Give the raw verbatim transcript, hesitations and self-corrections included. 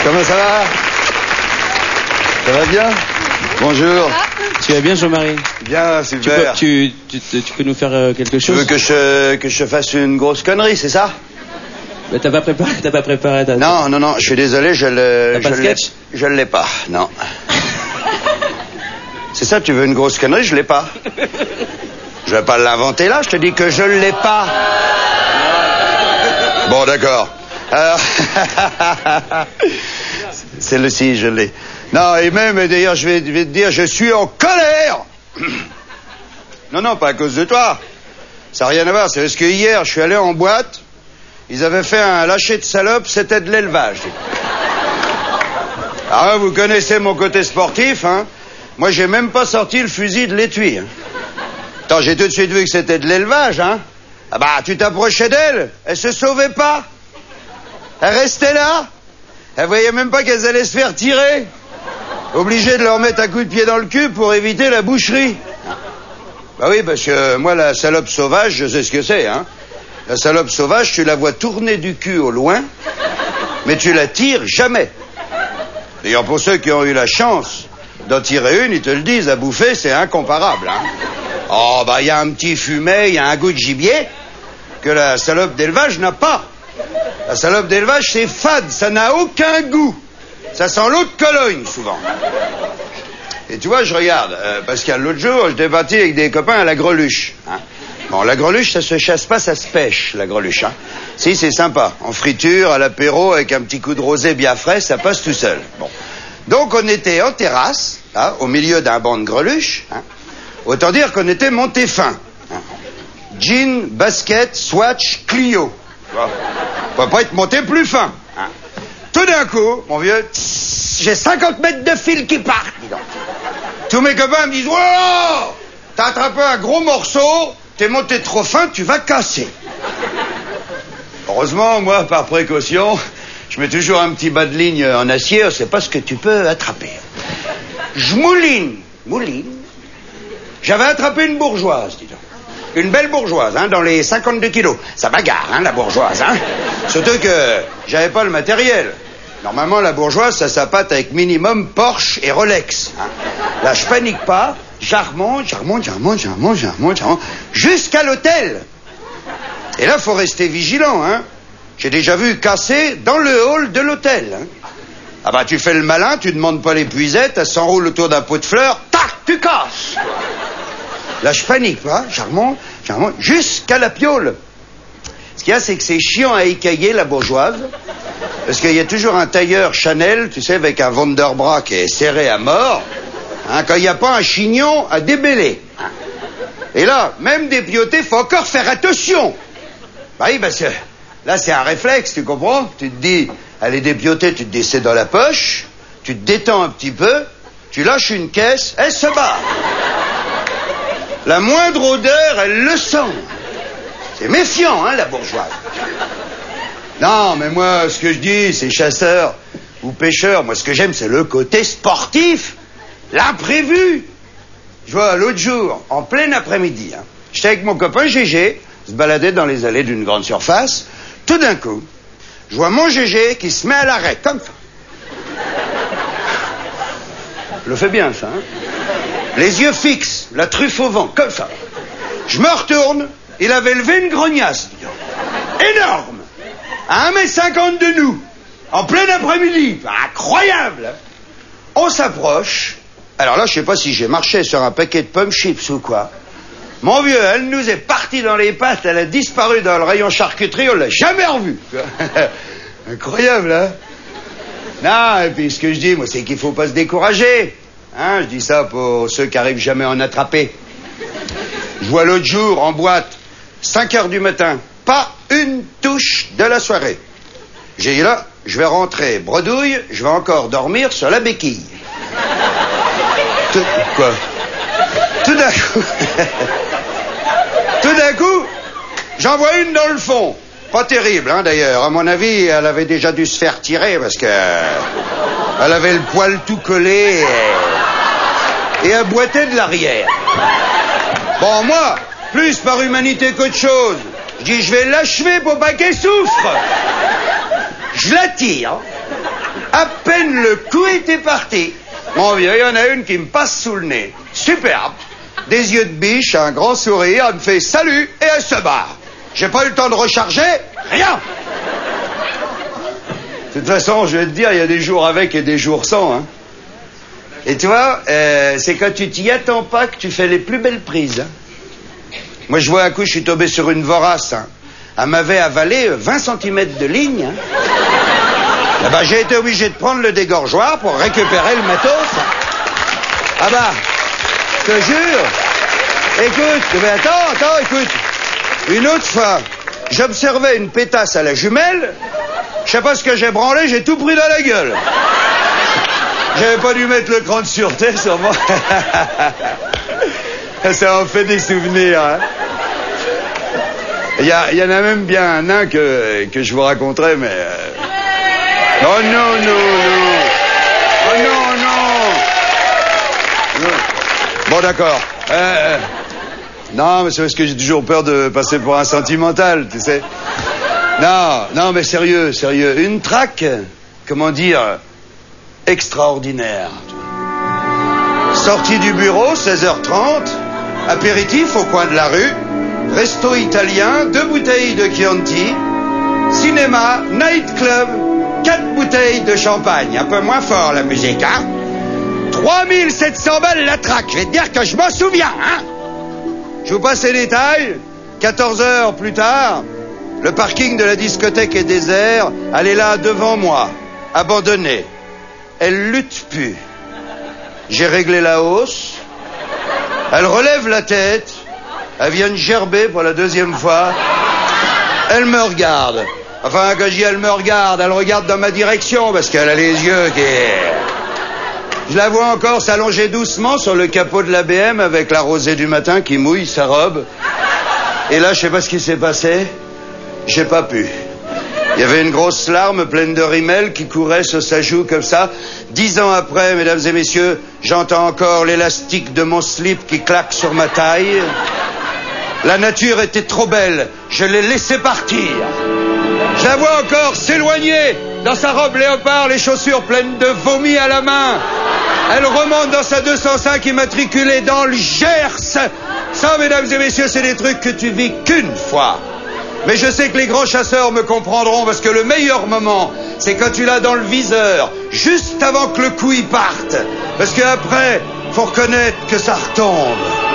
Comment ça va? Ça va bien? Bonjour. Tu vas bien, Jean-Marie? Bien, super. Tu peux, tu, tu, tu peux nous faire euh, quelque chose? Tu veux que je, que je fasse une grosse connerie, c'est ça? Mais t'as pas préparé, t'as pas préparé ta... Non, non, non, je suis désolé, je le... T'as pas je de sketch? Je l'ai pas, non. C'est ça, tu veux une grosse connerie, je l'ai pas. Je vais pas l'inventer là, je te dis que je l'ai pas. Bon, d'accord. Alors... Celle-ci, je l'ai. Non, et même, d'ailleurs, je vais, je vais te dire, je suis en colère. Non, non, pas à cause de toi. Ça n'a rien à voir, c'est parce que hier, je suis allé en boîte, ils avaient fait un lâcher de salope, c'était de l'élevage. Alors, vous connaissez mon côté sportif, hein. Moi, j'ai même pas sorti le fusil de l'étui. Hein. Attends, j'ai tout de suite vu que c'était de l'élevage, hein. Ah bah, tu t'approchais d'elle, elle se sauvait pas. Elle restait là. Elle voyait même pas qu'elles allaient se faire tirer. Obligé de leur mettre un coup de pied dans le cul pour éviter la boucherie. Bah oui, parce que moi, la salope sauvage, je sais ce que c'est, hein. La salope sauvage, tu la vois tourner du cul au loin, mais tu la tires jamais. D'ailleurs, pour ceux qui ont eu la chance d'en tirer une, ils te le disent, à bouffer, c'est incomparable, hein. Oh, bah, il y a un petit fumet, il y a un goût de gibier que la salope d'élevage n'a pas. La salope d'élevage, c'est fade, ça n'a aucun goût. Ça sent l'eau de Cologne, souvent. Et tu vois, je regarde, euh, parce qu'à l'autre jour, je débattais avec des copains à la greluche. Hein. Bon, la greluche, ça se chasse pas, ça se pêche, la greluche. Hein. Si, c'est sympa. En friture, à l'apéro, avec un petit coup de rosé bien frais, ça passe tout seul. Bon. Donc, on était en terrasse, hein, au milieu d'un banc de greluche. Hein. Autant dire qu'on était monté fin. Hein. Jean, basket, swatch, Clio. On peut pas être monté plus fin. Hein. Tout d'un coup, mon vieux, tss, j'ai cinquante mètres de fil qui partent, dis donc. Tous mes copains me disent, wow, t'as attrapé un gros morceau, t'es monté trop fin, tu vas casser. Heureusement, moi, par précaution, je mets toujours un petit bas de ligne en acier, c'est pas ce que tu peux attraper. Je mouline, mouline. J'avais attrapé une bourgeoise, dis donc. Une belle bourgeoise, hein, dans les cinquante-deux kilos. Ça bagarre, hein, la bourgeoise, hein. Surtout que j'avais pas le matériel. Normalement, la bourgeoise, ça s'appâte avec minimum Porsche et Rolex. Hein. Là, je panique pas. J'armonte, j'armonte, j'armonte, j'armonte, j'armonte, j'armonte, jusqu'à l'hôtel. Et là, faut rester vigilant, hein. J'ai déjà vu casser dans le hall de l'hôtel. Hein. Ah bah, tu fais le malin, tu demandes pas l'épuisette, elle s'enroule autour d'un pot de fleurs, tac, tu casses. Là, je panique pas, j'armonte, j'armonte, jusqu'à la piole. Ce qu'il y a, c'est que c'est chiant à écailler, la bourgeoise, parce qu'il y a toujours un tailleur Chanel, tu sais, avec un Vanderbras qui est serré à mort, hein, quand il n'y a pas un chignon à débêler. Et là, même dépioter, faut encore faire attention. Bah oui, parce que là, c'est un réflexe, tu comprends? Tu te dis, elle est dépiotée, tu te dis, c'est dans la poche, tu te détends un petit peu, tu lâches une caisse, elle se barre. La moindre odeur, elle le sent. C'est méfiant, hein, la bourgeoise. Non, mais moi, ce que je dis, c'est chasseur ou pêcheur. Moi, ce que j'aime, c'est le côté sportif, l'imprévu. Je vois, l'autre jour, en plein après-midi, hein, j'étais avec mon copain Gégé, se baladait dans les allées d'une grande surface. Tout d'un coup, je vois mon Gégé qui se met à l'arrêt, comme ça. Je le fais bien, ça, hein. Les yeux fixes, la truffe au vent, comme ça. Je me retourne, il avait levé une grognasse, énorme, à un mètre cinquante de nous, en plein après-midi, incroyable. On s'approche, alors là, je sais pas si j'ai marché sur un paquet de pommes chips ou quoi. Mon vieux, elle nous est partie dans les pattes, elle a disparu dans le rayon charcuterie, on l'a jamais revue. Incroyable, hein. Non, et puis ce que je dis, moi, c'est qu'il faut pas se décourager. Hein, je dis ça pour ceux qui arrivent jamais à en attraper. Je vois l'autre jour, en boîte, cinq heures du matin, pas une touche de la soirée. J'ai dit là, je vais rentrer bredouille, je vais encore dormir sur la béquille. Tout, quoi? Tout d'un coup... Tout d'un coup, j'en vois une dans le fond. Pas terrible, hein, d'ailleurs. À mon avis, elle avait déjà dû se faire tirer parce que... Elle avait le poil tout collé et, et elle boitait de l'arrière. Bon, moi, plus par humanité qu'autre chose, je dis je vais l'achever pour pas qu'elle souffre. Je la tire. À peine le coup était parti, mon vieux, il y en a une qui me passe sous le nez. Superbe. Des yeux de biche, un grand sourire, elle me fait salut et elle se barre. J'ai pas eu le temps de recharger, rien. De toute façon, je vais te dire, il y a des jours avec et des jours sans. Hein. Et tu vois, euh, c'est quand tu t'y attends pas que tu fais les plus belles prises. Hein. Moi, je vois un coup, je suis tombé sur une vorace. Hein. Elle m'avait avalé vingt centimètres de ligne. Hein. Ah bah, j'ai été obligé de prendre le dégorgeoir pour récupérer le matos. Ah bah, je te jure. Écoute, mais attends, attends, écoute. Une autre fois, j'observais une pétasse à la jumelle. Je sais pas ce que j'ai branlé, j'ai tout pris dans la gueule. J'avais pas dû mettre le cran de sûreté sur moi. Ça en fait des souvenirs. Hein. Il y, y en a même bien un, un que, que je vous raconterai, mais... Euh... Oh non, non, non. Oh non, non. non. Bon, d'accord. Euh... Non, mais c'est parce que j'ai toujours peur de passer pour un sentimental, tu sais. Non, non, mais sérieux, sérieux. Une traque, comment dire, extraordinaire. Sortie du bureau, seize heures trente, apéritif au coin de la rue, resto italien, deux bouteilles de Chianti, cinéma, nightclub, quatre bouteilles de champagne. Un peu moins fort, la musique, hein. trois mille sept cents balles la traque, je vais te dire que je m'en souviens, hein. Je vous passe les détails. quatorze heures plus tard, le parking de la discothèque est désert. Elle est là devant moi, abandonnée. Elle lutte plus. J'ai réglé la hausse. Elle relève la tête. Elle vient de gerber pour la deuxième fois. Elle me regarde. Enfin, quand je dis elle me regarde, elle regarde dans ma direction parce qu'elle a les yeux qui... Je la vois encore s'allonger doucement sur le capot de la B M avec la rosée du matin qui mouille sa robe. Et là, je sais pas ce qui s'est passé. J'ai pas pu. Il y avait une grosse larme pleine de rimel qui courait sur sa joue comme ça. Dix ans après, mesdames et messieurs, j'entends encore l'élastique de mon slip qui claque sur ma taille. La nature était trop belle. Je l'ai laissée partir. Je la vois encore s'éloigner dans sa robe léopard, les chaussures pleines de vomi à la main. Elle remonte dans sa deux cent cinq immatriculée dans le Gers. Ça, mesdames et messieurs, c'est des trucs que tu vis qu'une fois. Mais je sais que les grands chasseurs me comprendront parce que le meilleur moment, c'est quand tu l'as dans le viseur, juste avant que le coup y parte. Parce qu'après, faut reconnaître que ça retombe.